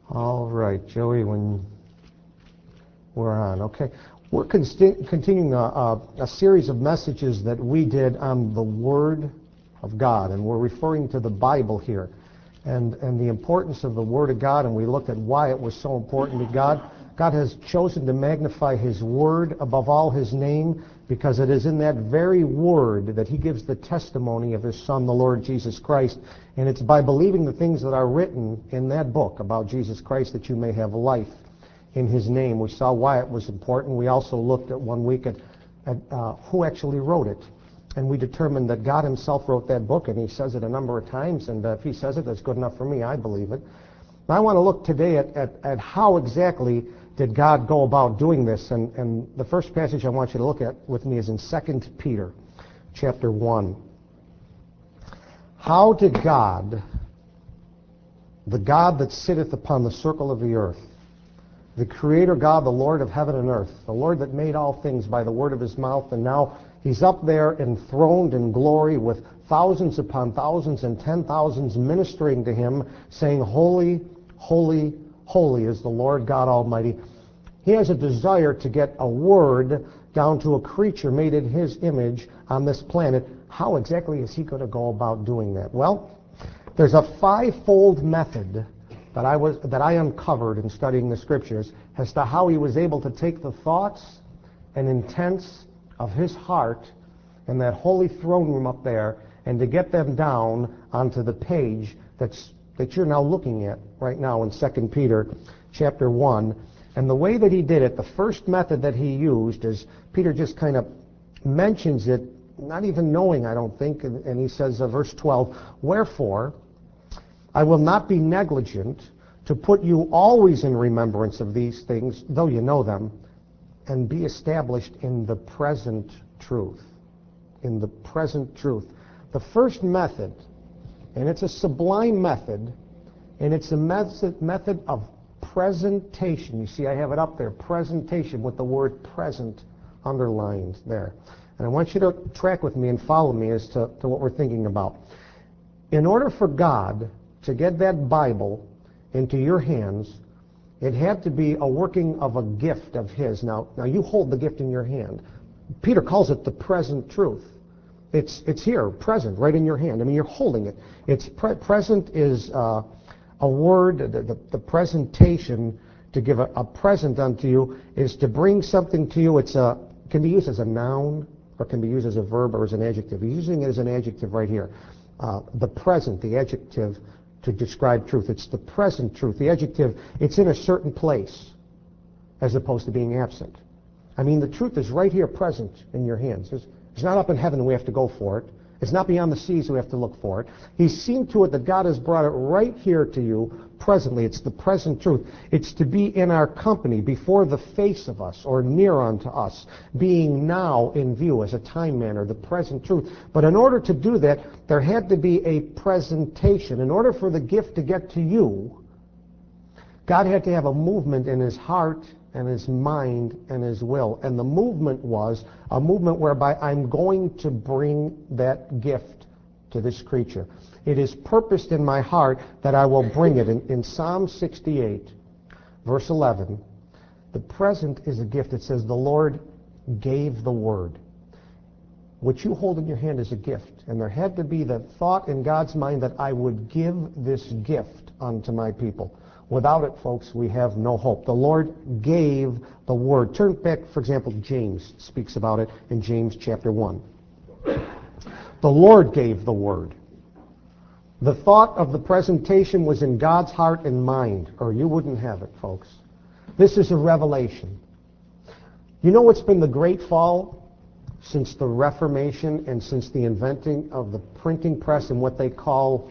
All right, Joey, when we're on. Okay. We're continuing a series of messages that we did on the Word of God, and we're referring to the Bible here and the importance of the Word of God, and we looked at why it was so important to God. God has chosen to magnify His Word above all His name because it is in that very Word that He gives the testimony of His Son, the Lord Jesus Christ. And it's by believing the things that are written in that book about Jesus Christ that you may have life in His name. We saw why it was important. We also looked at one week at who actually wrote it. And we determined that God Himself wrote that book, and He says it a number of times, and if He says it, that's good enough for me. I believe it. Now, I want to look today at how exactly did God go about doing this. And the first passage I want you to look at with me is in 2 Peter chapter 1. How did God, the God that sitteth upon the circle of the earth, the Creator God, the Lord of heaven and earth, the Lord that made all things by the word of His mouth, and now He's up there enthroned in glory with thousands upon thousands and 10,000s ministering to Him, saying, Holy, holy, holy is the Lord God Almighty. He has a desire to get a word down to a creature made in His image on this planet. How exactly is He going to go about doing that? Well, there's a five-fold method that I uncovered in studying the Scriptures as to how He was able to take the thoughts and intents of His heart in that holy throne room up there and to get them down onto the page that you're now looking at right now in 2 Peter chapter 1. And the way that He did it, the first method that He used is, Peter just kind of mentions it, not even knowing, I don't think, and he says, verse 12, Wherefore, I will not be negligent to put you always in remembrance of these things, though you know them, and be established in the present truth. In the present truth. The first method, and it's a sublime method, and it's a method of presentation. You see, I have it up there, presentation, with the word present underlined there. And I want you to track with me and follow me as to what we're thinking about. In order for God to get that Bible into your hands, it had to be a working of a gift of His. Now you hold the gift in your hand. Peter calls it the present truth. It's here, present, right in your hand. I mean, you're holding it. It's present is a word, the presentation, to give a present unto you, is to bring something to you. It can be used as a noun, or can be used as a verb or as an adjective. He's using it as an adjective right here. The present, the adjective, to describe truth. It's the present truth. The adjective, it's in a certain place as opposed to being absent. I mean, the truth is right here present in your hands. It's not up in heaven and we have to go for it. It's not beyond the seas we have to look for it. He's seen to it that God has brought it right here to you presently. It's the present truth. It's to be in our company, before the face of us, or near unto us, being now in view as a time manner, the present truth. But in order to do that, there had to be a presentation. In order for the gift to get to you, God had to have a movement in His heart and His mind and His will. And the movement was a movement whereby I'm going to bring that gift to this creature. It is purposed in my heart that I will bring it. In Psalm 68, verse 11, the present is a gift. It says, the Lord gave the word. What you hold in your hand is a gift. And there had to be the thought in God's mind that I would give this gift unto my people. Without it, folks, we have no hope. The Lord gave the word. Turn back, for example, James speaks about it in James chapter 1. The Lord gave the word. The thought of the presentation was in God's heart and mind, or you wouldn't have it, folks. This is a revelation. You know what's been the great fall since the Reformation and since the inventing of the printing press and what they call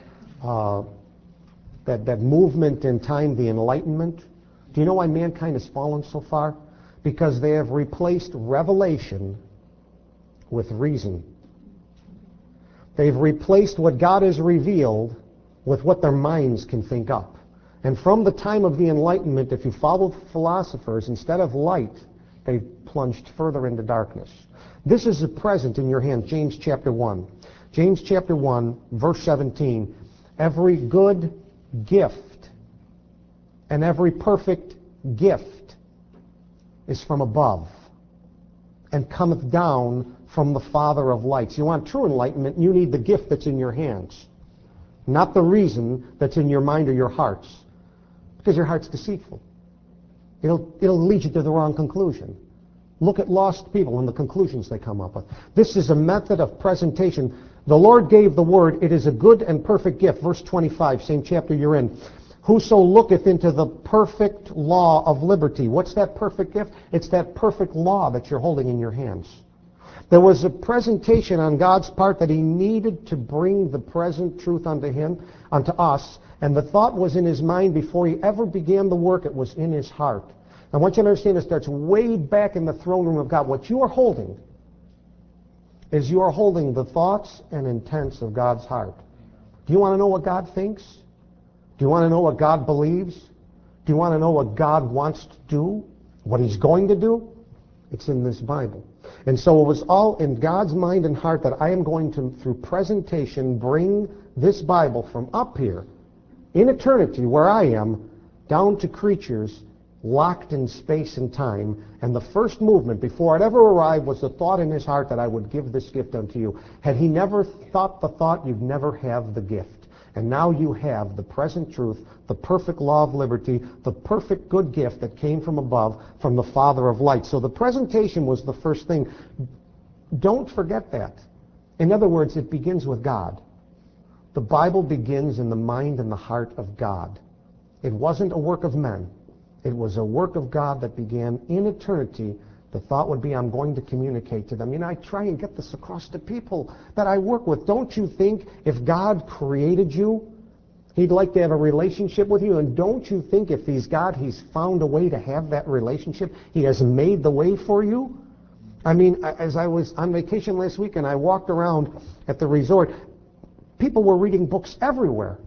that movement in time, the Enlightenment? Do you know why mankind has fallen so far? Because they have replaced revelation with reason. They've replaced what God has revealed with what their minds can think up. And from the time of the Enlightenment, if you follow philosophers, instead of light, they've plunged further into darkness. This is a present in your hand, James chapter 1. James chapter 1, verse 17. Every good gift and every perfect gift is from above, and cometh down from the Father of lights. You want true enlightenment, you need the gift that's in your hands, not the reason that's in your mind or your hearts, because your heart's deceitful. It'll lead you to the wrong conclusion. Look at lost people and the conclusions they come up with. This is a method of presentation. The Lord gave the word, it is a good and perfect gift. Verse 25, same chapter you're in. Whoso looketh into the perfect law of liberty. What's that perfect gift? It's that perfect law that you're holding in your hands. There was a presentation on God's part that he needed to bring the present truth unto him, unto us, and the thought was in his mind before he ever began the work. It was in his heart. I want you to understand it starts way back in the throne room of God. What you are holding is you are holding the thoughts and intents of God's heart. Do you want to know what God thinks? Do you want to know what God believes? Do you want to know what God wants to do? What he's going to do? It's in this Bible. And so it was all in God's mind and heart that I am going to, through presentation, bring this Bible from up here, in eternity, where I am, down to creatures locked in space and time. And the first movement, before it ever arrived, was the thought in his heart that I would give this gift unto you. Had he never thought the thought, you'd never have the gift. And now you have the present truth, the perfect law of liberty, the perfect good gift that came from above, from the Father of lights. So the presentation was the first thing. Don't forget that. In other words, it begins with God. The Bible begins in the mind and the heart of God. It wasn't a work of men. It was a work of God that began in eternity. The thought would be, I'm going to communicate to them. You know, I try and get this across to people that I work with. Don't you think if God created you, he'd like to have a relationship with you? And don't you think if he's God, he's found a way to have that relationship? He has made the way for you? I mean, as I was on vacation last week and I walked around at the resort, people were reading books everywhere.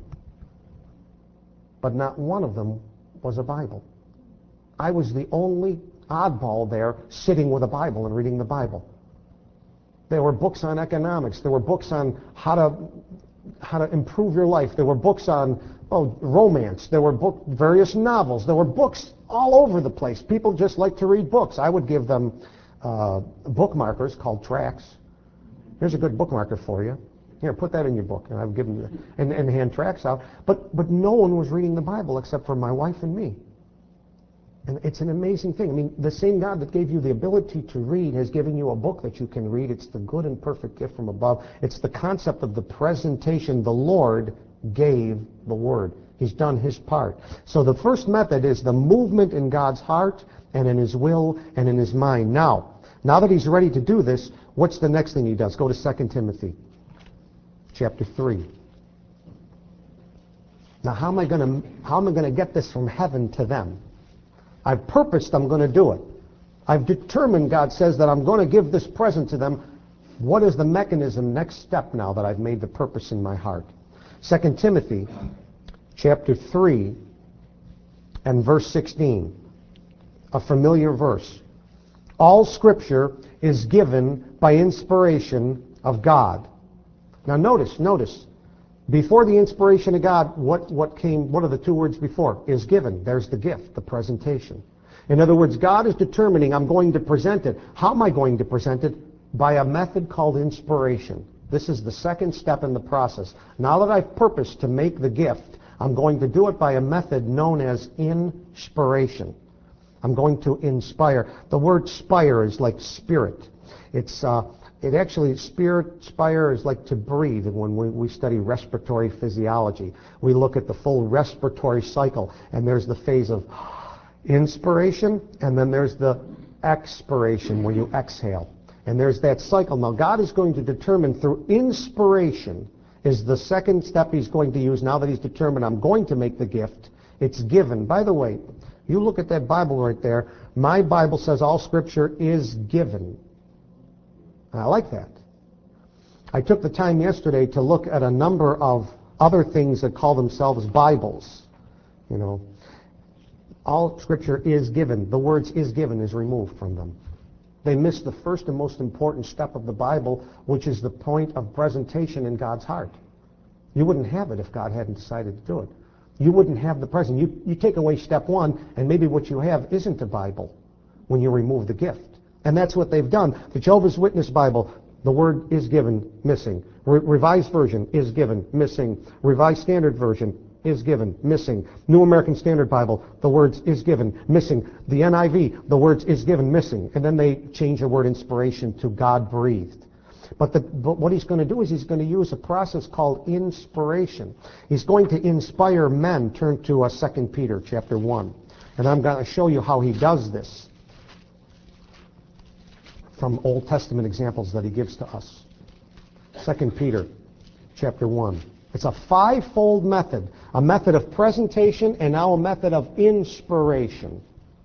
But not one of them was a Bible. I was the only oddball there sitting with a Bible and reading the Bible. There were books on economics. There were books on how to improve your life. There were books on romance. There were various novels. There were books all over the place. People just like to read books. I would give them bookmarkers called tracts. Here's a good bookmarker for you. Here, put that in your book. And I've given you and hand tracts out. But no one was reading the Bible except for my wife and me. And it's an amazing thing. I mean, the same God that gave you the ability to read has given you a book that you can read. It's the good and perfect gift from above. It's the concept of the presentation. The Lord gave the Word. He's done his part. So the first method is the movement in God's heart and in his will and in his mind. Now that he's ready to do this, what's the next thing he does? Go to 2 Timothy chapter 3. Now how am I going to get this from heaven to them? I've purposed I'm going to do it. I've determined, God says, that I'm going to give this present to them. What is the mechanism, next step now that I've made the purpose in my heart? 2 Timothy chapter 3 and verse 16. A familiar verse. All Scripture is given by inspiration of God. Now notice. Before the inspiration of God, what are the two words before? Is given. There's the gift, the presentation. In other words, God is determining, I'm going to present it. How am I going to present it? By a method called inspiration. This is the second step in the process. Now that I've purposed to make the gift, I'm going to do it by a method known as inspiration. I'm going to inspire. The word spire is like spirit. It actually, spire is like to breathe. And when we study respiratory physiology, we look at the full respiratory cycle. And there's the phase of inspiration, and then there's the expiration, where you exhale. And there's that cycle. Now, God is going to determine through inspiration is the second step he's going to use now that he's determined I'm going to make the gift. It's given. By the way, you look at that Bible right there. My Bible says all Scripture is given. I like that. I took the time yesterday to look at a number of other things that call themselves Bibles. You know, all Scripture is given. The words is given is removed from them. They miss the first and most important step of the Bible, which is the point of presentation in God's heart. You wouldn't have it if God hadn't decided to do it. you wouldn't have the present. You take away step one, and maybe what you have isn't the Bible when you remove the gift. And that's what they've done. The Jehovah's Witness Bible, the word is given, missing. Revised Version is given, missing. Revised Standard Version is given, missing. New American Standard Bible, the words is given, missing. The NIV, the words is given, missing. And then they change the word inspiration to God-breathed. But what he's going to do is he's going to use a process called inspiration. He's going to inspire men. Turn to 2 Peter chapter 1. And I'm going to show you how he does this from Old Testament examples that he gives to us. 2 Peter chapter 1. It's a five-fold method. A method of presentation and now a method of inspiration.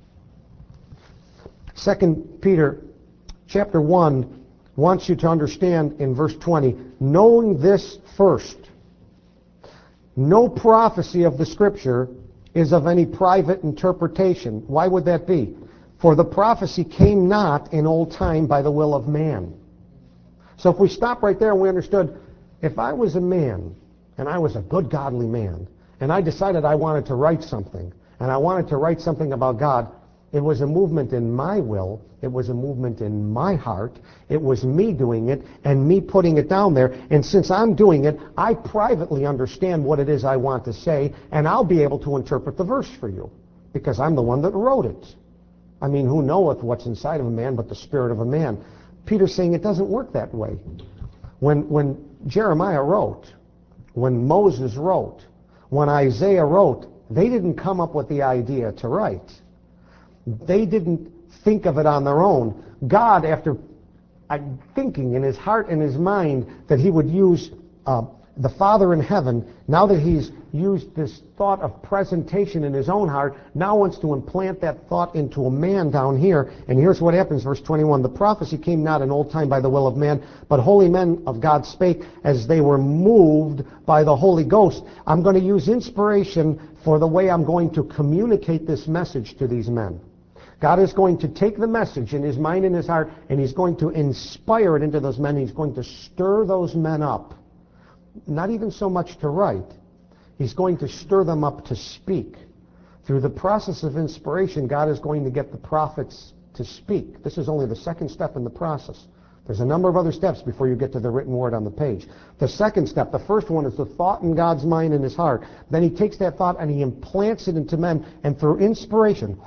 2 Peter chapter 1 wants you to understand in verse 20, knowing this first, no prophecy of the Scripture is of any private interpretation. Why would that be? For the prophecy came not in old time by the will of man. So if we stop right there and we understood, if I was a man, and I was a good godly man, and I decided I wanted to write something, and I wanted to write something about God, it was a movement in my will, it was a movement in my heart, it was me doing it, and me putting it down there, and since I'm doing it, I privately understand what it is I want to say, and I'll be able to interpret the verse for you, because I'm the one that wrote it. I mean, who knoweth what's inside of a man but the spirit of a man? Peter's saying it doesn't work that way. When Jeremiah wrote, when Moses wrote, when Isaiah wrote, they didn't come up with the idea to write. They didn't think of it on their own. God, after thinking in his heart and his mind that he would use the Father in heaven, now that he's used this thought of presentation in his own heart, now wants to implant that thought into a man down here. And here's what happens, verse 21. The prophecy came not in old time by the will of man, but holy men of God spake as they were moved by the Holy Ghost. I'm going to use inspiration for the way I'm going to communicate this message to these men. God is going to take the message in his mind and his heart, and he's going to inspire it into those men. He's going to stir those men up. Not even so much to write. He's going to stir them up to speak. Through the process of inspiration, God is going to get the prophets to speak. This is only the second step in the process. There's a number of other steps before you get to the written word on the page. The second step, the first one, is the thought in God's mind and his heart. Then he takes that thought and he implants it into men, and through inspiration,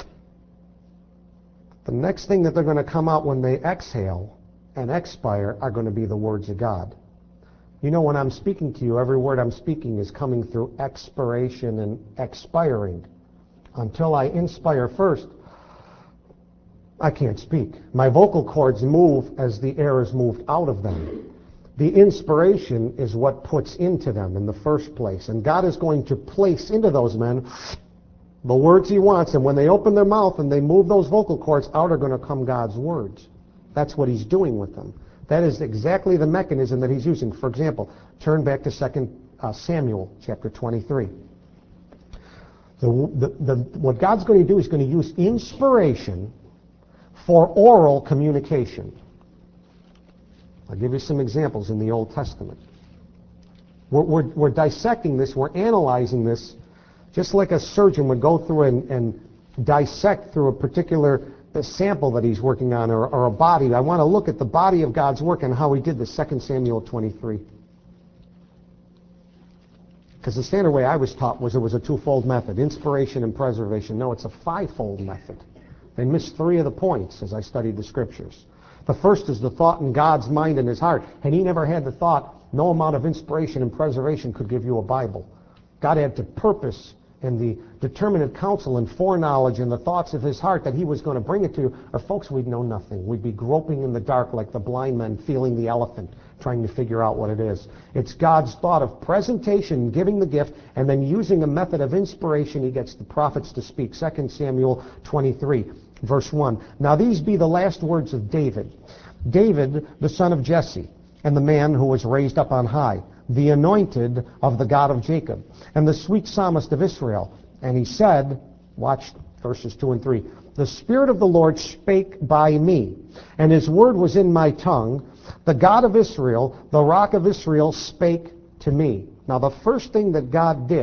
the next thing that they're going to come out when they exhale and expire are going to be the words of God. You know, when I'm speaking to you, every word I'm speaking is coming through expiration and expiring. Until I inspire first, I can't speak. My vocal cords move as the air is moved out of them. The inspiration is what puts into them in the first place. And God is going to place into those men the words he wants. And when they open their mouth and they move those vocal cords, out are going to come God's words. That's what he's doing with them. That is exactly the mechanism that he's using. For example, turn back to 2 Samuel chapter 23. What God's going to do is going to use inspiration for oral communication. I'll give you some examples in the Old Testament. We're dissecting this, we're analyzing this, just like a surgeon would go through and dissect through a particular sample that he's working on, or a body. I want to look at the body of God's work and how he did this. 2 Samuel 23. Because the standard way I was taught was it was a twofold method, inspiration and preservation. No, it's a fivefold method. They missed three of the points as I studied the Scriptures. The first is the thought in God's mind and his heart. And he never had the thought, no amount of inspiration and preservation could give you a Bible. God had to purpose and the determinate counsel and foreknowledge and the thoughts of his heart that he was going to bring it to you, or folks, we'd know nothing. We'd be groping in the dark like the blind men feeling the elephant, trying to figure out what it is. It's God's thought of presentation, giving the gift, and then using a method of inspiration, he gets the prophets to speak. 2 Samuel 23, verse 1. Now these be the last words of David. David, the son of Jesse, and the man who was raised up on high, the anointed of the God of Jacob, and the sweet psalmist of Israel. And he said, watch verses 2 and 3, the Spirit of the Lord spake by me, and his word was in my tongue. The God of Israel, the rock of Israel, spake to me. Now the first thing that God did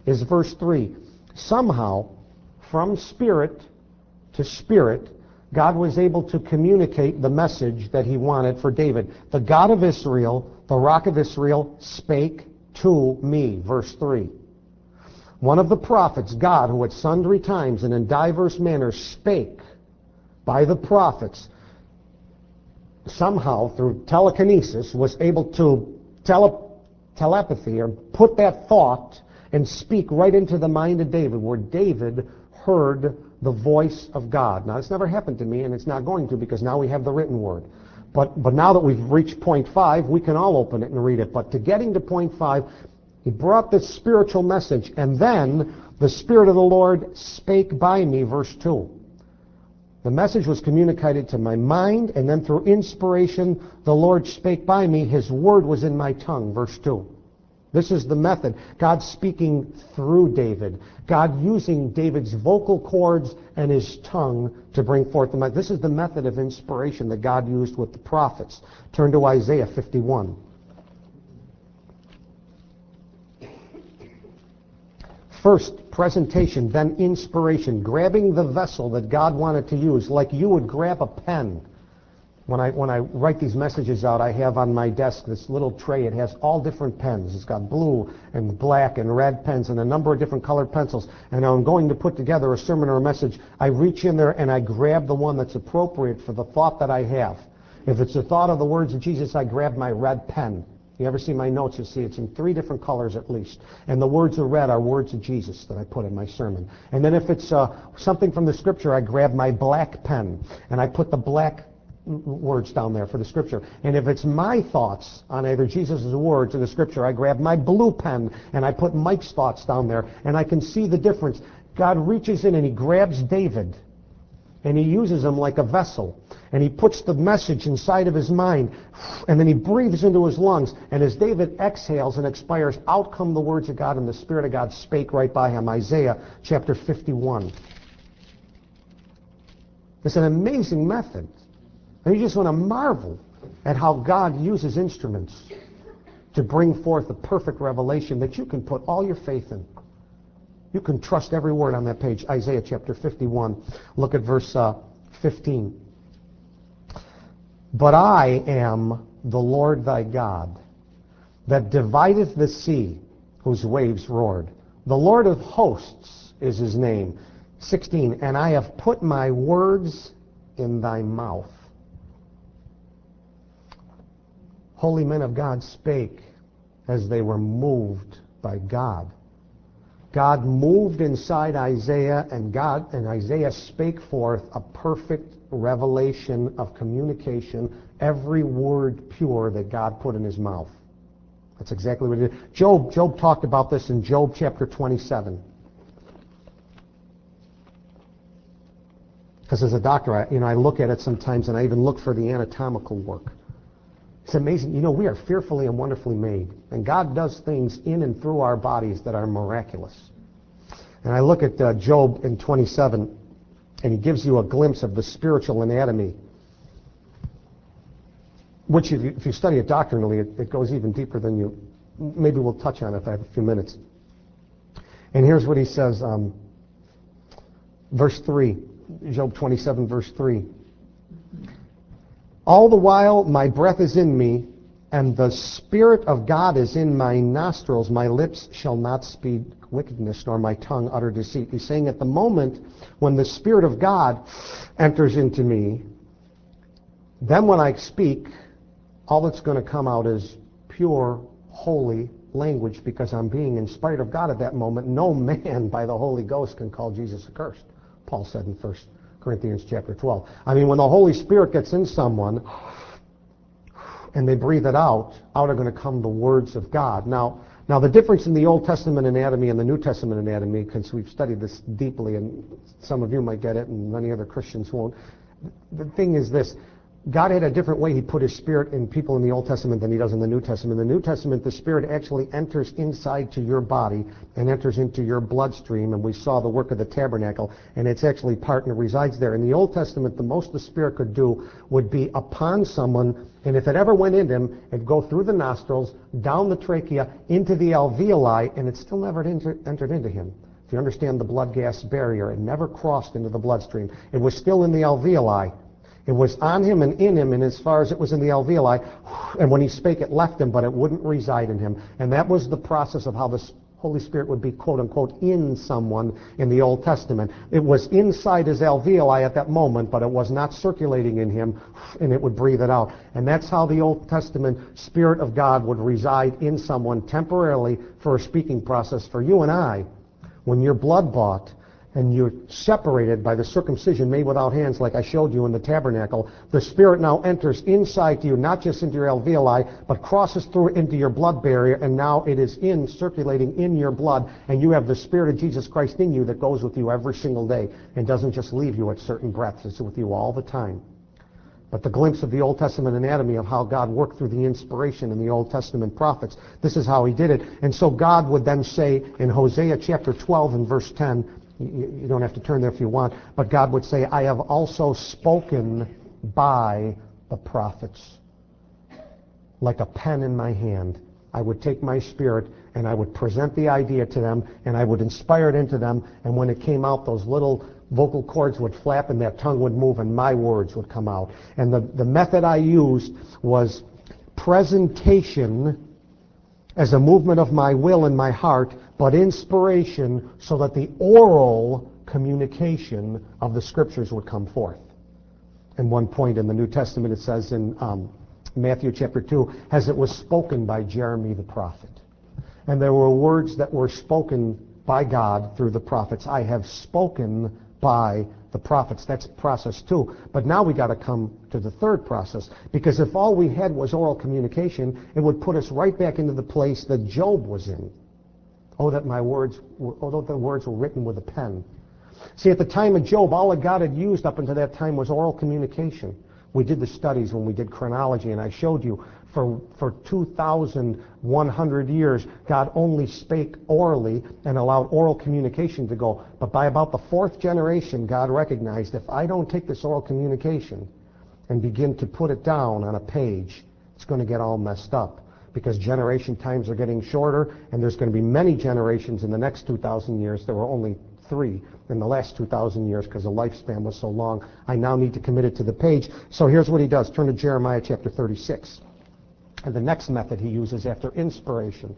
is verse 3. Somehow, from spirit to spirit, God was able to communicate the message that he wanted for David. The God of Israel, the Rock of Israel, spake to me, verse 3. One of the prophets, God, who at sundry times and in diverse manners spake by the prophets, somehow through telekinesis was able to telepathy or put that thought and speak right into the mind of David, where David heard the voice of God. Now, it's never happened to me, and it's not going to, because now we have the written word. But now that we've reached point 5, we can all open it and read it. But to getting to point 5, he brought this spiritual message, and then the Spirit of the Lord spake by me, verse 2. The message was communicated to my mind, and then through inspiration, the Lord spake by me. His word was in my tongue, verse 2. This is the method. God speaking through David. God using David's vocal cords and his tongue to bring forth the message. This is the method of inspiration that God used with the prophets. Turn to Isaiah 51. First, presentation, then inspiration. Grabbing the vessel that God wanted to use, like you would grab a pen. When I write these messages out, I have on my desk this little tray. It has all different pens. It's got blue and black and red pens and a number of different colored pencils. And I'm going to put together a sermon or a message. I reach in there and I grab the one that's appropriate for the thought that I have. If it's the thought of the words of Jesus, I grab my red pen. You ever see my notes, you see it's in 3 different colors at least. And the words are red are words of Jesus that I put in my sermon. And then if it's something from the Scripture, I grab my black pen and I put the black words down there for the Scripture. And if it's my thoughts on either Jesus' words or the Scripture, I grab my blue pen and I put Mike's thoughts down there, and I can see the difference. God reaches in and he grabs David and he uses him like a vessel, and he puts the message inside of his mind, and then he breathes into his lungs, and as David exhales and expires, out come the words of God, and the Spirit of God spake right by him. Isaiah chapter 51. It's an amazing method. And you just want to marvel at how God uses instruments to bring forth a perfect revelation that you can put all your faith in. You can trust every word on that page. Isaiah chapter 51. Look at verse 15. But I am the Lord thy God, that divideth the sea, whose waves roared. The Lord of hosts is his name. 16. And I have put my words in thy mouth. Holy men of God spake as they were moved by God. God moved inside Isaiah, and Isaiah spake forth a perfect revelation of communication, every word pure that God put in his mouth. That's exactly what he did. Job talked about this in Job chapter 27. Because as a doctor, I look at it sometimes, and I even look for the anatomical work. It's amazing. We are fearfully and wonderfully made. And God does things in and through our bodies that are miraculous. And I look at Job in 27, and he gives you a glimpse of the spiritual anatomy, which if you study it doctrinally, it goes even deeper than you. Maybe we'll touch on it if I have a few minutes. And here's what he says, verse 3, Job 27, verse 3. All the while my breath is in me, and the Spirit of God is in my nostrils. My lips shall not speak wickedness, nor my tongue utter deceit. He's saying at the moment when the Spirit of God enters into me, then when I speak, all that's going to come out is pure, holy language, because I'm being inspired of God at that moment. No man by the Holy Ghost can call Jesus accursed, Paul said in 1 Corinthians chapter 12. When the Holy Spirit gets in someone and they breathe it out are going to come the words of God. Now the difference in the Old Testament anatomy and the New Testament anatomy, because we've studied this deeply, and some of you might get it and many other Christians won't. The thing is this. God had a different way He put His Spirit in people in the Old Testament than He does in the New Testament. In the New Testament, the Spirit actually enters inside to your body and enters into your bloodstream, and we saw the work of the tabernacle, and it's actually part and it resides there. In the Old Testament, the most the Spirit could do would be upon someone, and if it ever went into him, it'd go through the nostrils, down the trachea, into the alveoli, and it still never entered into him. If you understand the blood-gas barrier, it never crossed into the bloodstream. It was still in the alveoli. It was on him and in him, and as far as it was in the alveoli, and when he spake, it left him, but it wouldn't reside in him. And that was the process of how the Holy Spirit would be, quote unquote, in someone in the Old Testament. It was inside his alveoli at that moment, but it was not circulating in him, and it would breathe it out. And that's how the Old Testament Spirit of God would reside in someone temporarily for a speaking process. For you and I, when you're blood bought, and you're separated by the circumcision made without hands, like I showed you in the tabernacle, the Spirit now enters inside you, not just into your alveoli, but crosses through into your blood barrier, and now it is circulating in your blood, and you have the Spirit of Jesus Christ in you that goes with you every single day and doesn't just leave you at certain breaths. It's with you all the time. But the glimpse of the Old Testament anatomy of how God worked through the inspiration in the Old Testament prophets, this is how He did it. And so God would then say in Hosea chapter 12 and verse 10, you don't have to turn there if you want, but God would say, I have also spoken by the prophets. Like a pen in my hand, I would take my Spirit and I would present the idea to them and I would inspire it into them, and when it came out, those little vocal cords would flap and that tongue would move and my words would come out. And the method I used was presentation as a movement of my will and my heart, but inspiration so that the oral communication of the Scriptures would come forth. And one point in the New Testament it says in Matthew chapter 2, as it was spoken by Jeremy the prophet. And there were words that were spoken by God through the prophets. I have spoken by the prophets. That's process 2. But now we got to come to the third process, because if all we had was oral communication, it would put us right back into the place that Job was in. Oh, that the words were written with a pen. See, at the time of Job, all that God had used up until that time was oral communication. We did the studies when we did chronology, and I showed you for 2,100 years, God only spake orally and allowed oral communication to go. But by about the 4th generation, God recognized, if I don't take this oral communication and begin to put it down on a page, it's going to get all messed up, because generation times are getting shorter, and there's going to be many generations in the next 2,000 years. There were only 3 in the last 2,000 years because the lifespan was so long. I now need to commit it to the page. So here's what he does. Turn to Jeremiah chapter 36. And the next method he uses after inspiration.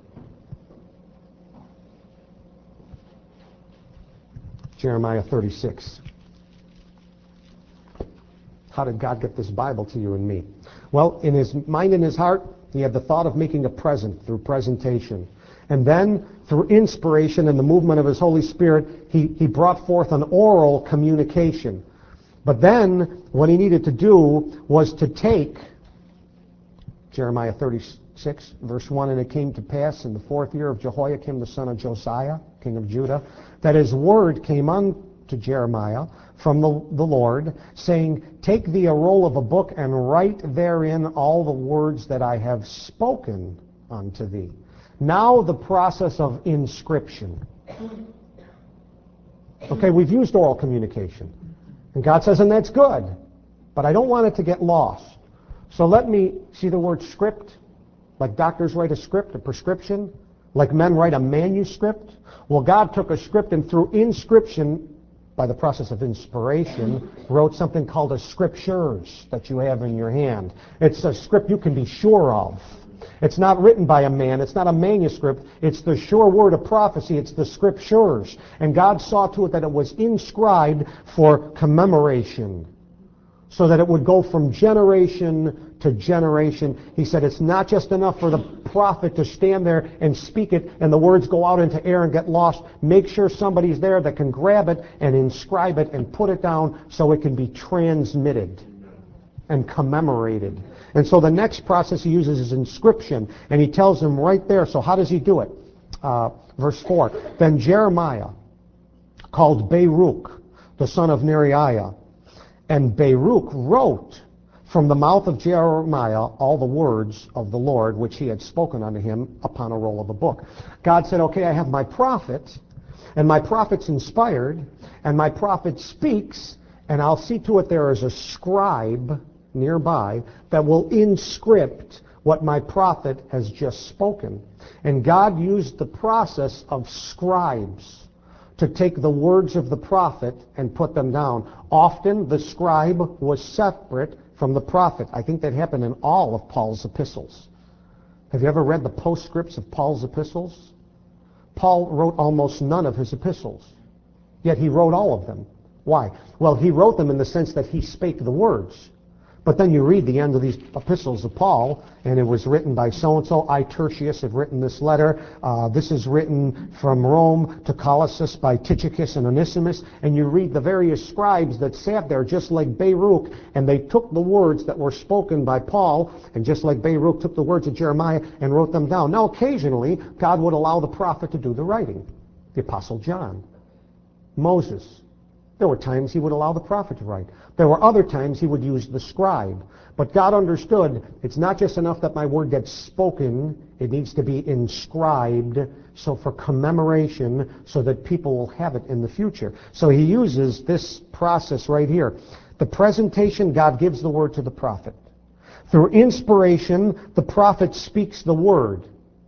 Jeremiah 36. How did God get this Bible to you and me? Well, in his mind and his heart, he had the thought of making a present through presentation. And then, through inspiration and the movement of his Holy Spirit, he brought forth an oral communication. But then, what he needed to do was to take Jeremiah 36, verse 1, and it came to pass in the 4th year of Jehoiakim the son of Josiah, king of Judah, that his word came unto Jeremiah from the Lord, saying, take thee a roll of a book, and write therein all the words that I have spoken unto thee. Now the process of inscription. Okay, we've used oral communication. And God says, and that's good, but I don't want it to get lost. So let me see the word script, like doctors write a script, a prescription, like men write a manuscript. Well, God took a script and through inscription, by the process of inspiration, wrote something called a scriptures that you have in your hand. It's a script you can be sure of. It's not written by a man. It's not a manuscript. It's the sure word of prophecy. It's the scriptures. And God saw to it that it was inscribed for commemoration, so that it would go from generation to generation. He said it's not just enough for the prophet to stand there and speak it and the words go out into air and get lost. Make sure somebody's there that can grab it and inscribe it and put it down so it can be transmitted and commemorated. And so the next process he uses is inscription, and he tells them right there. So how does he do it? Verse 4, then Jeremiah called Baruch, the son of Neriah, and Baruch wrote from the mouth of Jeremiah all the words of the Lord which he had spoken unto him upon a roll of a book. God said, okay, I have my prophet, and my prophet's inspired, and my prophet speaks, and I'll see to it there is a scribe nearby that will inscript what my prophet has just spoken. And God used the process of scribes to take the words of the prophet and put them down. Often the scribe was separate from the prophet. I think that happened in all of Paul's epistles. Have you ever read the postscripts of Paul's epistles? Paul wrote almost none of his epistles, yet he wrote all of them. Why? Well, he wrote them in the sense that he spake the words. But then you read the end of these epistles of Paul, and it was written by so-and-so. I, Tertius, have written this letter. This is written from Rome to Colossus by Tychicus and Onesimus. And you read the various scribes that sat there, just like Baruch, and they took the words that were spoken by Paul, and just like Baruch took the words of Jeremiah and wrote them down. Now, occasionally, God would allow the prophet to do the writing. The Apostle John, Moses. There were times he would allow the prophet to write. There were other times he would use the scribe. But God understood it's not just enough that my word gets spoken, it needs to be inscribed, so for commemoration, so that people will have it in the future. So he uses this process right here. The presentation, God gives the word to the prophet. Through inspiration, the prophet speaks the word.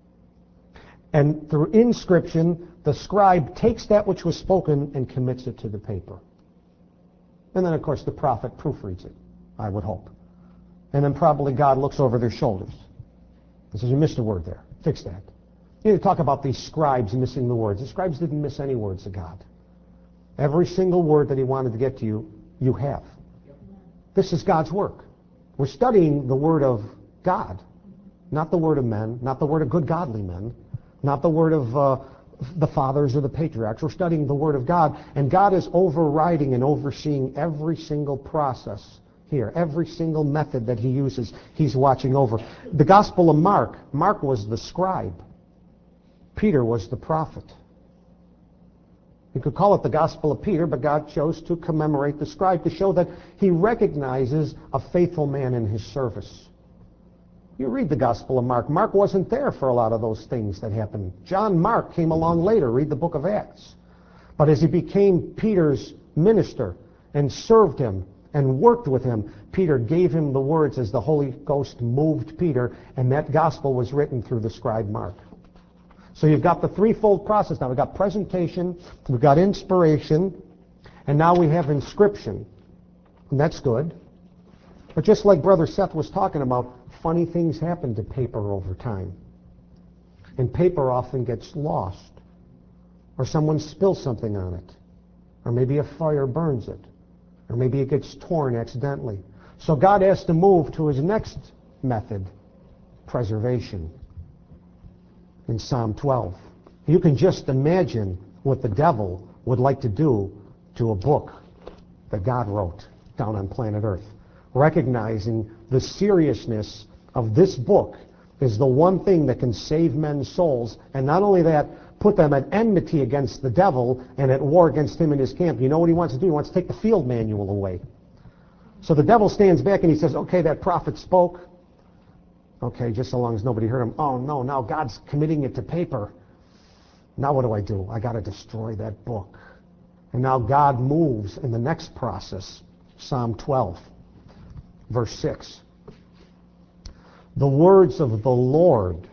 And through inscription, the scribe takes that which was spoken and commits it to the paper. And then, of course, the prophet proofreads it, I would hope. And then probably God looks over their shoulders and says, you missed a word there. Fix that. You need to talk about these scribes missing the words. The scribes didn't miss any words of God. Every single word that he wanted to get to you, you have. This is God's work. We're studying the word of God, not the word of men, not the word of good godly men, not the word of the fathers or the patriarchs. We're studying the Word of God, and God is overriding and overseeing every single process here, every single method that he uses, he's watching over. The Gospel of Mark, Mark was the scribe. Peter was the prophet. You could call it the Gospel of Peter, but God chose to commemorate the scribe to show that he recognizes a faithful man in his service. You read the Gospel of Mark. Mark wasn't there for a lot of those things that happened. John Mark came along later. Read the book of Acts. But as he became Peter's minister and served him and worked with him, Peter gave him the words as the Holy Ghost moved Peter, and that gospel was written through the scribe Mark. So you've got the threefold process now. We've got presentation, we've got inspiration, and now we have inscription. And that's good. But just like Brother Seth was talking about, funny things happen to paper over time. And paper often gets lost. Or someone spills something on it. Or maybe a fire burns it. Or maybe it gets torn accidentally. So God has to move to his next method, preservation, in Psalm 12. You can just imagine what the devil would like to do to a book that God wrote down on planet Earth. Recognizing the seriousness of this book is the one thing that can save men's souls, and not only that, put them at enmity against the devil and at war against him and his camp. You know what he wants to do? He wants to take the field manual away. So the devil stands back and he says, okay, that prophet spoke. Okay, just so long as nobody heard him. Oh no, now God's committing it to paper. Now what do? I got to destroy that book. And now God moves in the next process. Psalm 12, verse 6. The words of the Lord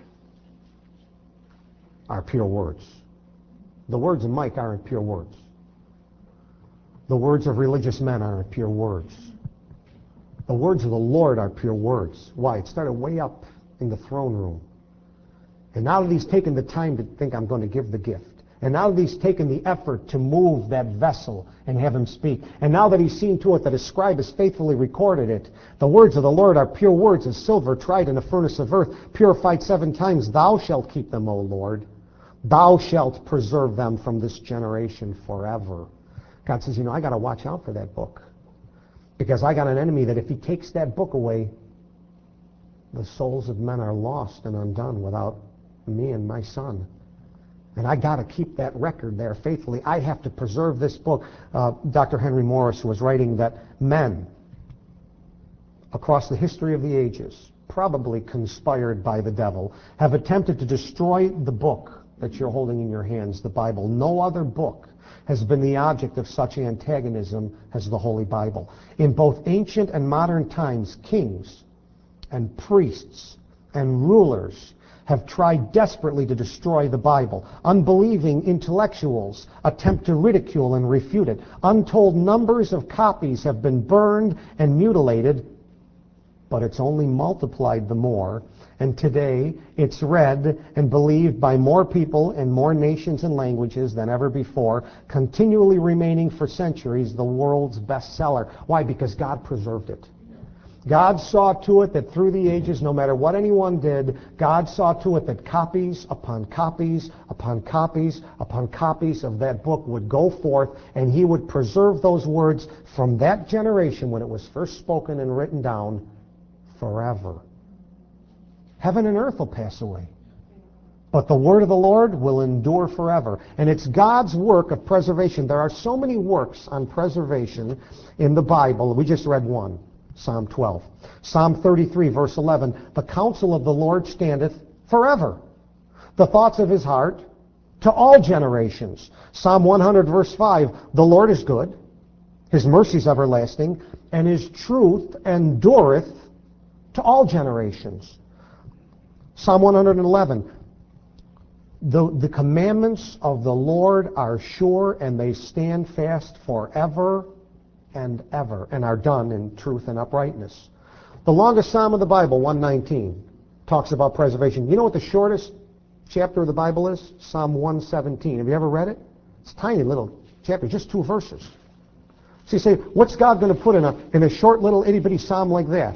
are pure words. The words of Mike aren't pure words. The words of religious men aren't pure words. The words of the Lord are pure words. Why? It started way up in the throne room. And now that he's taken the time to think, I'm going to give the gift. And now that he's taken the effort to move that vessel and have him speak. And now that he's seen to it that his scribe has faithfully recorded it. The words of the Lord are pure words as silver tried in a furnace of earth, purified 7 times. Thou shalt keep them, O Lord. Thou shalt preserve them from this generation forever. God says, I got to watch out for that book. Because I got an enemy that if he takes that book away, the souls of men are lost and undone without me and my son. And I got to keep that record there faithfully. I have to preserve this book. Dr. Henry Morris was writing that men, across the history of the ages, probably conspired by the devil, have attempted to destroy the book that you're holding in your hands, the Bible. No other book has been the object of such antagonism as the Holy Bible. In both ancient and modern times, kings and priests and rulers have tried desperately to destroy the Bible. Unbelieving intellectuals attempt to ridicule and refute it. Untold numbers of copies have been burned and mutilated, but it's only multiplied the more. And today, it's read and believed by more people in more nations and languages than ever before, continually remaining for centuries the world's bestseller. Why? Because God preserved it. God saw to it that through the ages, no matter what anyone did, God saw to it that copies upon copies upon copies upon copies of that book would go forth, and he would preserve those words from that generation when it was first spoken and written down forever. Heaven and earth will pass away, but the word of the Lord will endure forever. And it's God's work of preservation. There are so many works on preservation in the Bible. We just read one, Psalm 12. Psalm 33, verse 11, the counsel of the Lord standeth forever, the thoughts of his heart to all generations. Psalm 100, verse 5, the Lord is good, his mercy is everlasting, and his truth endureth to all generations. Psalm 111, the commandments of the Lord are sure, and they stand fast forever and ever, and are done in truth and uprightness. The longest psalm of the Bible, 119, talks about preservation. You know what the shortest chapter of the Bible is? Psalm 117. Have you ever read it? It's a tiny little chapter, just 2 verses. So you say, what's God going to put in a short little itty-bitty psalm like that?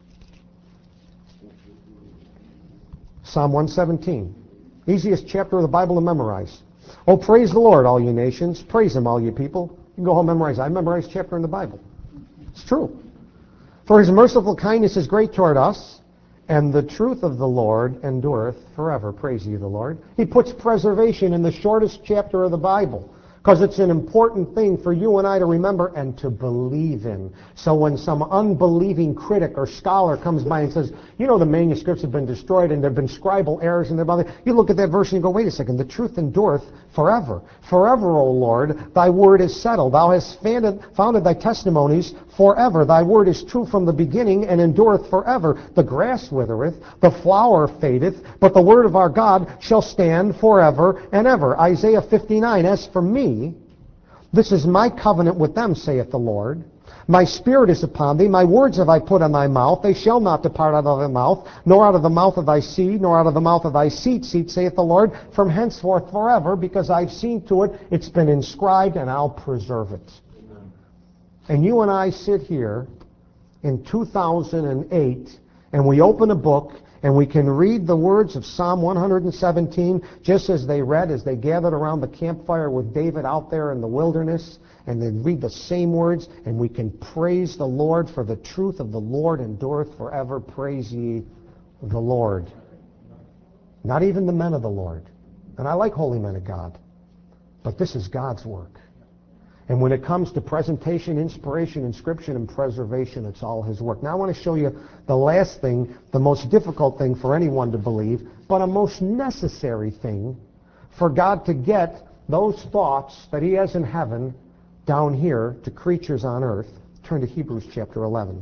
Psalm 117. Easiest chapter of the Bible to memorize. Oh, praise the Lord, all you nations. Praise him, all you people. You can go home and memorize. I memorized chapter in the Bible. It's true. For his merciful kindness is great toward us, and the truth of the Lord endureth forever. Praise ye the Lord. He puts preservation in the shortest chapter of the Bible, because it's an important thing for you and I to remember and to believe in. So when some unbelieving critic or scholar comes by and says, you know, the manuscripts have been destroyed and there have been scribal errors and there, you look at that verse and you go, wait a second, the truth endureth forever. Forever, O Lord, thy word is settled. Thou hast founded thy testimonies forever. Thy word is true from the beginning and endureth forever. The grass withereth, the flower fadeth, but the word of our God shall stand forever and ever. Isaiah 59, as for me, this is my covenant with them, saith the Lord. My spirit is upon thee, my words have I put on thy mouth. They shall not depart out of thy mouth, nor out of the mouth of thy seed, nor out of the mouth of thy seed, saith the Lord, from henceforth forever, because I've seen to it, it's been inscribed, and I'll preserve it. Amen. And you and I sit here in 2008, and we open a book, and we can read the words of Psalm 117 just as they read, as they gathered around the campfire with David out there in the wilderness, and they read the same words, and we can praise the Lord, for the truth of the Lord endureth forever. Praise ye the Lord. Not even the men of the Lord. And I like holy men of God, but this is God's work. And when it comes to presentation, inspiration, inscription, and preservation, it's all his work. Now I want to show you the last thing, the most difficult thing for anyone to believe, but a most necessary thing for God to get those thoughts that he has in heaven down here to creatures on earth. Turn to Hebrews chapter 11.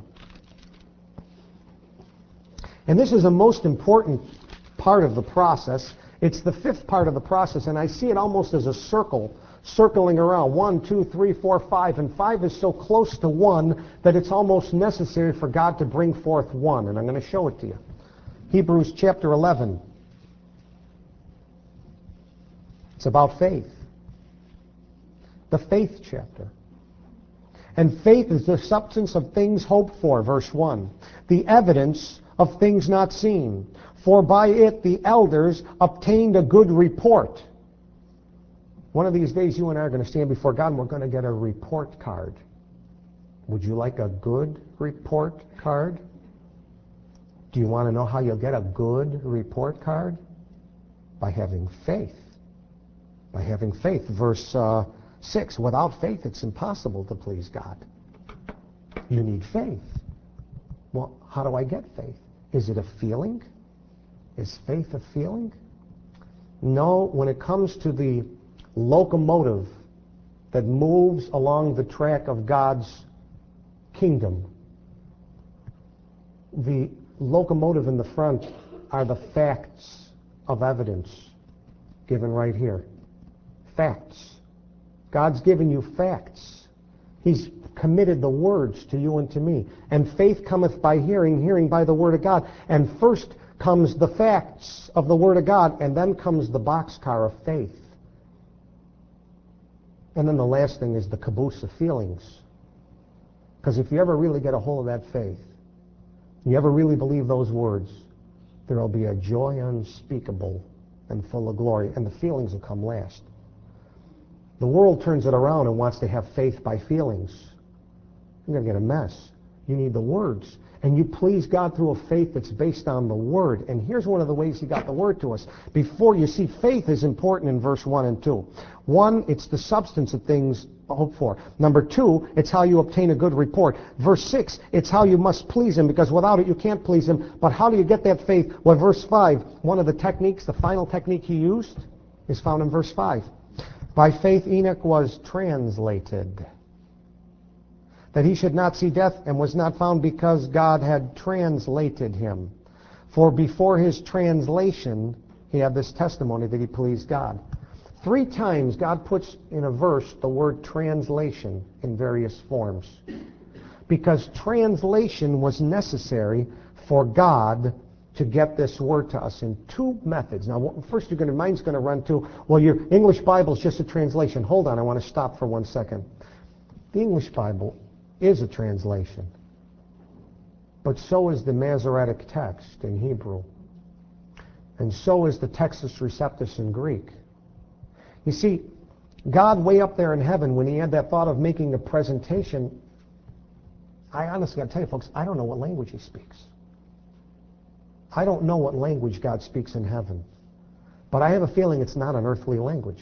And this is a most important part of the process. It's the 5th part of the process, and I see it almost as a circle circling around. 1, 2, 3, 4, 5. And 5 is so close to 1 that it's almost necessary for God to bring forth 1. And I'm going to show it to you. Hebrews chapter 11. It's about faith. The faith chapter. And faith is the substance of things hoped for, verse 1. The evidence of things not seen. For by it the elders obtained a good report. One of these days you and I are going to stand before God and we're going to get a report card. Would you like a good report card? Do you want to know how you'll get a good report card? By having faith. By having faith. Verse 6, without faith it's impossible to please God. You need faith. Well, how do I get faith? Is it a feeling? Is faith a feeling? No, when it comes to the locomotive that moves along the track of God's kingdom, the locomotive in the front are the facts of evidence given right here. Facts. God's given you facts. He's committed the words to you and to me. And faith cometh by hearing, hearing by the word of God. And first comes the facts of the word of God, and then comes the boxcar of faith. And then the last thing is the caboose of feelings. Because if you ever really get a hold of that faith, you ever really believe those words, there will be a joy unspeakable and full of glory, and the feelings will come last. The world turns it around and wants to have faith by feelings. You're going to get a mess. You need the words. And you please God through a faith that's based on the Word. And here's one of the ways He got the Word to us. Before, you see, faith is important in verse 1 and 2. 1, it's the substance of things hoped for. Number 2, it's how you obtain a good report. Verse 6, it's how you must please Him, because without it you can't please Him. But how do you get that faith? Well, verse 5, one of the techniques, the final technique He used, is found in verse 5. By faith Enoch was translated, that he should not see death, and was not found because God had translated him. For before his translation, he had this testimony that he pleased God. 3 times God puts in a verse the word translation in various forms, because translation was necessary for God to get this word to us in 2 methods. Now, first mind's going to run to, well, your English Bible is just a translation. Hold on, I want to stop for 1 second. The English Bible is a translation, but so is the Masoretic text in Hebrew, and so is the Textus Receptus in Greek. You see, God way up there in heaven, when He had that thought of making a presentation, I honestly got to tell you folks, I don't know what language He speaks. I don't know what language God speaks in heaven, but I have a feeling it's not an earthly language.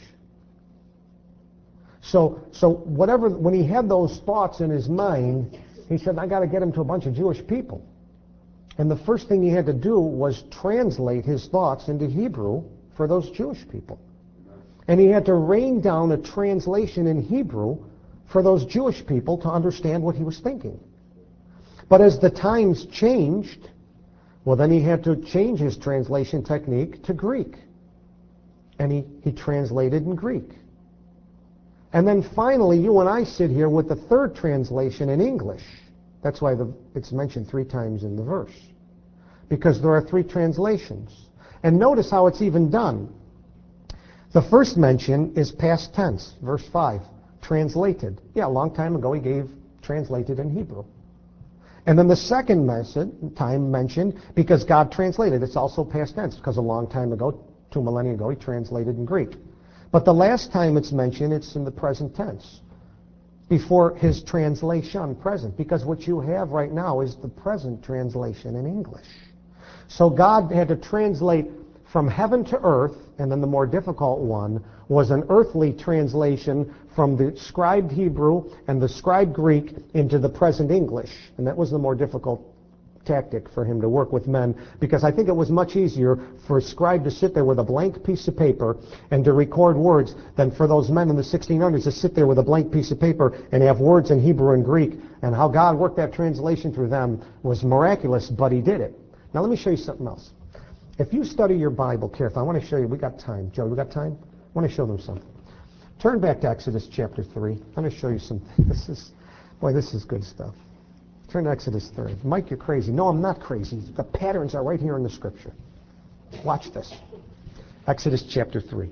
So whatever, when He had those thoughts in His mind, He said, I got to get them to a bunch of Jewish people. And the first thing He had to do was translate His thoughts into Hebrew for those Jewish people. And He had to rain down a translation in Hebrew for those Jewish people to understand what He was thinking. But as the times changed, well, then He had to change His translation technique to Greek. And he translated in Greek. And then finally, you and I sit here with the 3rd translation in English. That's why it's mentioned 3 times in the verse, because there are 3 translations. And notice how it's even done. The first mention is past tense, verse 5, translated. Yeah, a long time ago He translated in Hebrew. And then the second time mentioned, because God translated, it's also past tense, because a long time ago, 2 millennia ago, He translated in Greek. But the last time it's mentioned, it's in the present tense, before His translation, present, because what you have right now is the present translation in English. So God had to translate from heaven to earth, and then the more difficult one was an earthly translation from the scribed Hebrew and the scribed Greek into the present English. And that was the more difficult tactic for Him to work with men, because I think it was much easier for a scribe to sit there with a blank piece of paper and to record words than for those men in the 1600s to sit there with a blank piece of paper and have words in Hebrew and Greek. And how God worked that translation through them was miraculous, but He did it. Now let me show you something else. If you study your Bible carefully, I want to show you, we got time. Joe, we got time? I want to show them something. Turn back to Exodus chapter 3. I'm going to show you something. This is good stuff. Turn to Exodus 3. Mike, you're crazy. No, I'm not crazy. The patterns are right here in the Scripture. Watch this. Exodus chapter 3.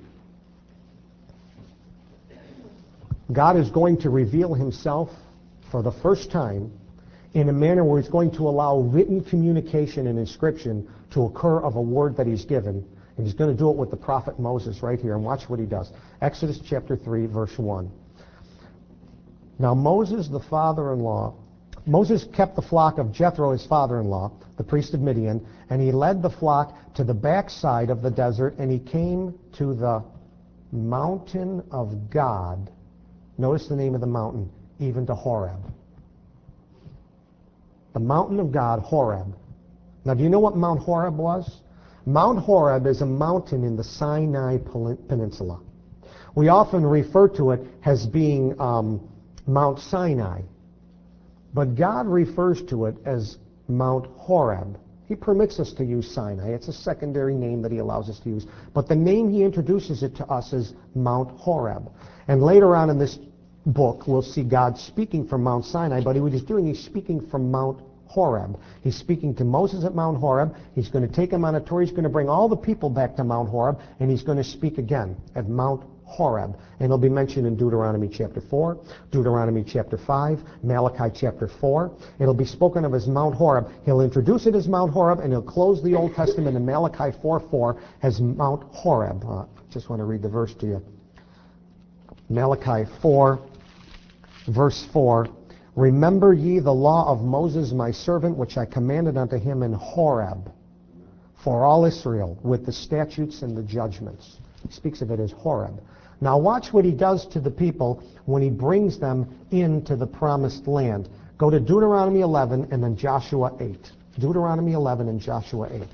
God is going to reveal Himself for the first time in a manner where He's going to allow written communication and inscription to occur of a word that He's given. And He's going to do it with the prophet Moses right here. And watch what He does. Exodus chapter 3, verse 1. Now Moses, the father-in-law, Moses kept the flock of Jethro, his father-in-law, the priest of Midian, and he led the flock to the backside of the desert, and he came to the mountain of God. Notice the name of the mountain, even to Horeb. The mountain of God, Horeb. Now, do you know what Mount Horeb was? Mount Horeb is a mountain in the Sinai Peninsula. We often refer to it as being Mount Sinai. But God refers to it as Mount Horeb. He permits us to use Sinai. It's a secondary name that he allows us to use. But the name he introduces it to us is Mount Horeb. And later on in this book, we'll see God speaking from Mount Sinai, but what he's doing, he's speaking from Mount Horeb. He's speaking to Moses at Mount Horeb. He's going to take him on a tour. He's going to bring all the people back to Mount Horeb, and he's going to speak again at Mount Horeb. And it'll be mentioned in Deuteronomy chapter 4, Deuteronomy chapter 5, Malachi chapter 4. It'll be spoken of as Mount Horeb. He'll introduce it as Mount Horeb, and he'll close the Old Testament in Malachi 4:4 as Mount Horeb. Just want to read the verse to you. Malachi 4, verse 4. Remember ye the law of Moses my servant, which I commanded unto him in Horeb, for all Israel, with the statutes and the judgments. He speaks of it as Horeb. Now watch what he does to the people when he brings them into the promised land. Go to Deuteronomy 11 and then Joshua 8. Deuteronomy 11 and Joshua 8.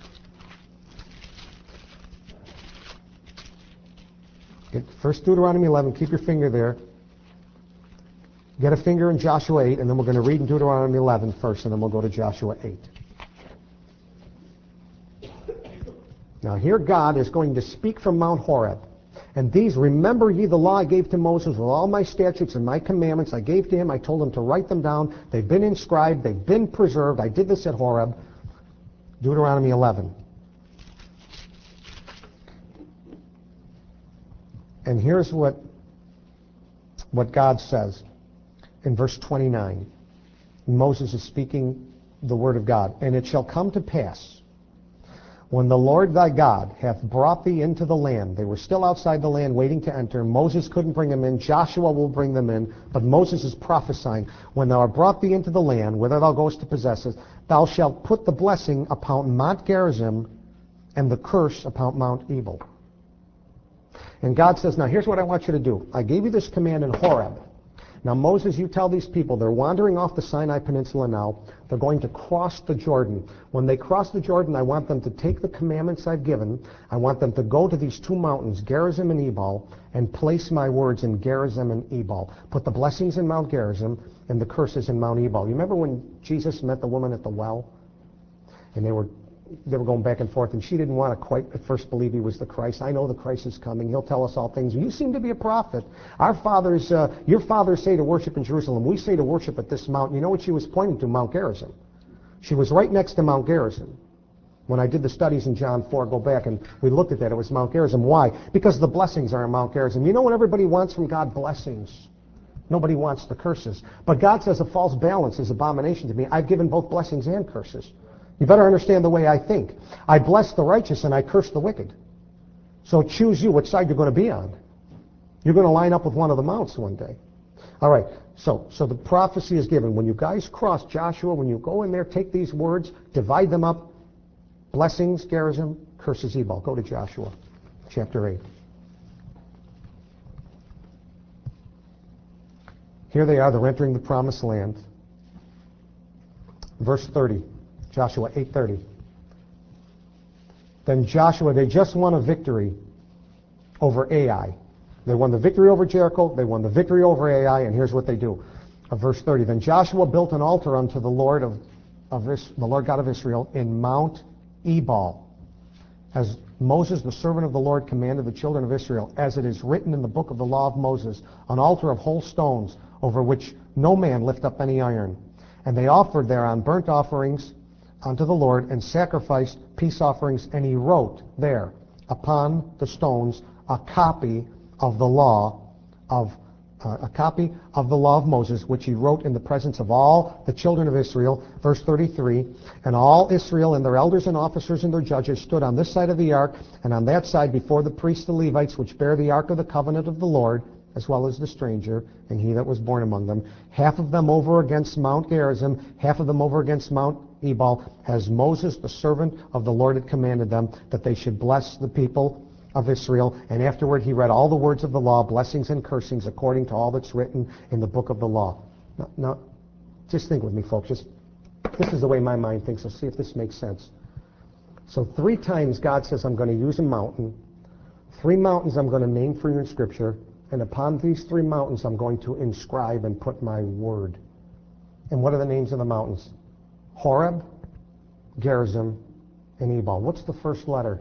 First Deuteronomy 11, keep your finger there. Get a finger in Joshua 8, and then we're going to read in Deuteronomy 11 first, and then we'll go to Joshua 8. Now here God is going to speak from Mount Horeb. And these, remember ye the law I gave to Moses with all my statutes and my commandments I gave to him. I told him to write them down. They've been inscribed. They've been preserved. I did this at Horeb. Deuteronomy 11. And here's what God says in verse 29. Moses is speaking the word of God. And it shall come to pass, when the Lord thy God hath brought thee into the land. They were still outside the land waiting to enter. Moses couldn't bring them in. Joshua will bring them in. But Moses is prophesying. When thou art brought thee into the land, whither thou goest to possess it, thou shalt put the blessing upon Mount Gerizim and the curse upon Mount Ebal. And God says, now here's what I want you to do. I gave you this command in Horeb. Now Moses, you tell these people, they're wandering off the Sinai Peninsula now. They're going to cross the Jordan. When they cross the Jordan, I want them to take the commandments I've given. I want them to go to these two mountains, Gerizim and Ebal, and place my words in Gerizim and Ebal. Put the blessings in Mount Gerizim and the curses in Mount Ebal. You remember when Jesus met the woman at the well? And they were going back and forth, and she didn't want to quite at first believe he was the Christ. I know the Christ is coming. He'll tell us all things. You seem to be a prophet. Our fathers, your fathers say to worship in Jerusalem. We say to worship at this mountain. You know what she was pointing to? Mount Gerizim. She was right next to Mount Gerizim. When I did the studies in John 4, go back and we looked at that. It was Mount Gerizim. Why? Because the blessings are in Mount Gerizim. You know what everybody wants from God? Blessings. Nobody wants the curses. But God says a false balance is abomination to me. I've given both blessings and curses. You better understand the way I think. I bless the righteous and I curse the wicked. So choose you which side you're going to be on. You're going to line up with one of the mounts one day. All right, so the prophecy is given. When you guys cross Joshua, when you go in there, take these words, divide them up. Blessings, Gerizim, curses, Ebal. Go to Joshua chapter 8. Here they are. They're entering the promised land. Verse 30. Joshua 8:30. Then Joshua, they just won a victory over Ai. They won the victory over Jericho. They won the victory over Ai. And here's what they do. Verse 30. Then Joshua built an altar unto the Lord the Lord God of Israel in Mount Ebal, as Moses, the servant of the Lord, commanded the children of Israel, as it is written in the book of the law of Moses, an altar of whole stones, over which no man lift up any iron. And they offered thereon burnt offerings unto the Lord, and sacrificed peace offerings, and he wrote there upon the stones a copy of the law of Moses, which he wrote in the presence of all the children of Israel. Verse 33, and all Israel and their elders and officers and their judges stood on this side of the ark, and on that side before the priests the Levites, which bear the ark of the covenant of the Lord, as well as the stranger, and he that was born among them, half of them over against Mount Gerizim, half of them over against Mount Ebal, as Moses, the servant of the Lord, had commanded them, that they should bless the people of Israel. And afterward he read all the words of the law, blessings and cursings, according to all that's written in the book of the law. Now just think with me, folks. Just This is the way my mind thinks, so see if this makes sense. So 3 times God says, I'm going to use a mountain. 3 mountains I'm going to name for you in Scripture. And upon these 3 mountains, I'm going to inscribe and put my word. And what are the names of the mountains? Horeb, Gerizim, and Ebal. What's the first letter?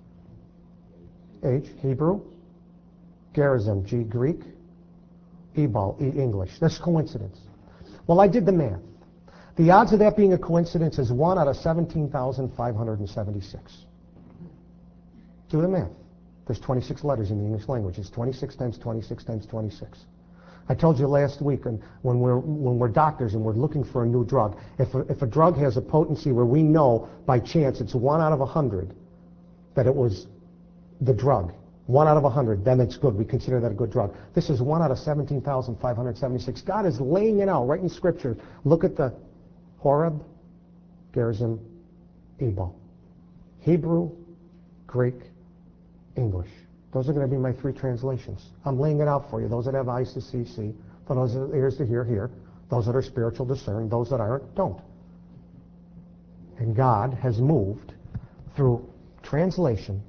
H, Hebrew. Gerizim, G, Greek. Ebal, E, English. That's coincidence. Well, I did the math. The odds of that being a coincidence is 1 out of 17,576. Do the math. There's 26 letters in the English language. It's 26 times 26 times 26. I told you last week, when we're doctors and we're looking for a new drug, if a drug has a potency where we know by chance it's 1 out of 100 that it was the drug, 1 out of 100, then it's good. We consider that a good drug. This is 1 out of 17,576. God is laying it out right in Scripture. Look at the Horeb, Gerizim, Ebal. Hebrew, Greek, English. Those are going to be my 3 translations. I'm laying it out for you. Those that have eyes to see, see. Those that have ears to hear, hear. Those that are spiritual, discern. Those that aren't, don't. And God has moved through translation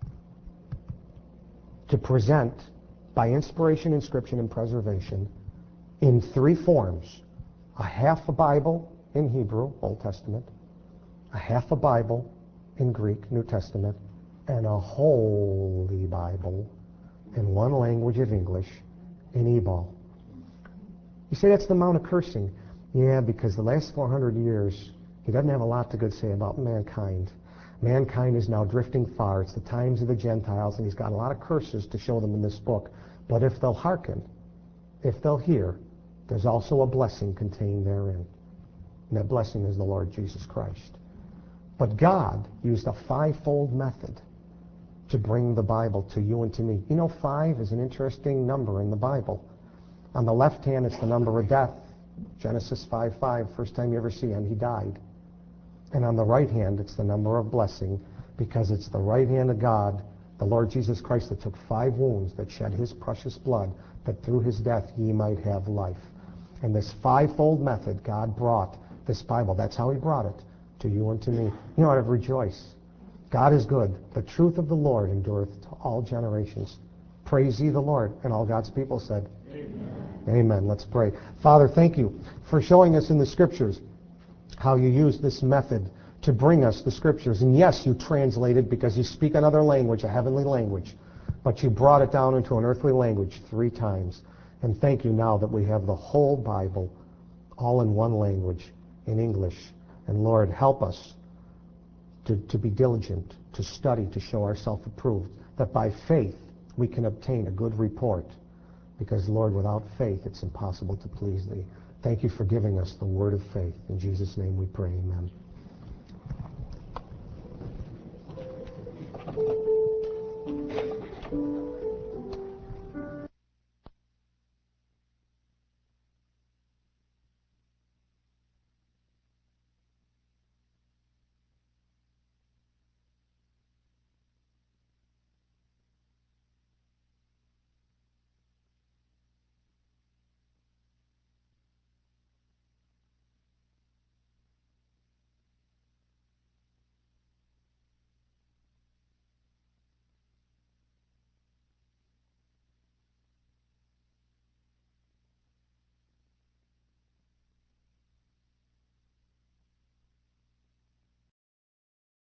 to present, by inspiration, inscription, and preservation, in 3 forms. A half a Bible in Hebrew, Old Testament. A half a Bible in Greek, New Testament. And a Holy Bible in one language of English, in Ebal. You say that's the Mount of Cursing. Yeah, because the last 400 years, he doesn't have a lot to good say about mankind. Mankind is now drifting far. It's the times of the Gentiles, and he's got a lot of curses to show them in this book. But if they'll hearken, if they'll hear, there's also a blessing contained therein. And that blessing is the Lord Jesus Christ. But God used a 5-fold method to bring the Bible to you and to me. You know, 5 is an interesting number in the Bible. On the left hand, it's the number of death. Genesis 5:5, first time you ever see him, he died. And on the right hand, it's the number of blessing, because it's the right hand of God, the Lord Jesus Christ, that took 5 wounds, that shed his precious blood, that through his death ye might have life. And this 5-fold method, God brought this Bible. That's how he brought it to you and to me. You know, I rejoice. God is good. The truth of the Lord endureth to all generations. Praise ye the Lord. And all God's people said, Amen. Amen. Let's pray. Father, thank you for showing us in the Scriptures how you use this method to bring us the Scriptures. And yes, you translated because you speak another language, a heavenly language, but you brought it down into an earthly language 3 times. And thank you now that we have the whole Bible all in one language, in English. And Lord, help us to be diligent, to study, to show ourselves approved, that by faith we can obtain a good report. Because, Lord, without faith it's impossible to please thee. Thank you for giving us the word of faith. In Jesus' name we pray, amen.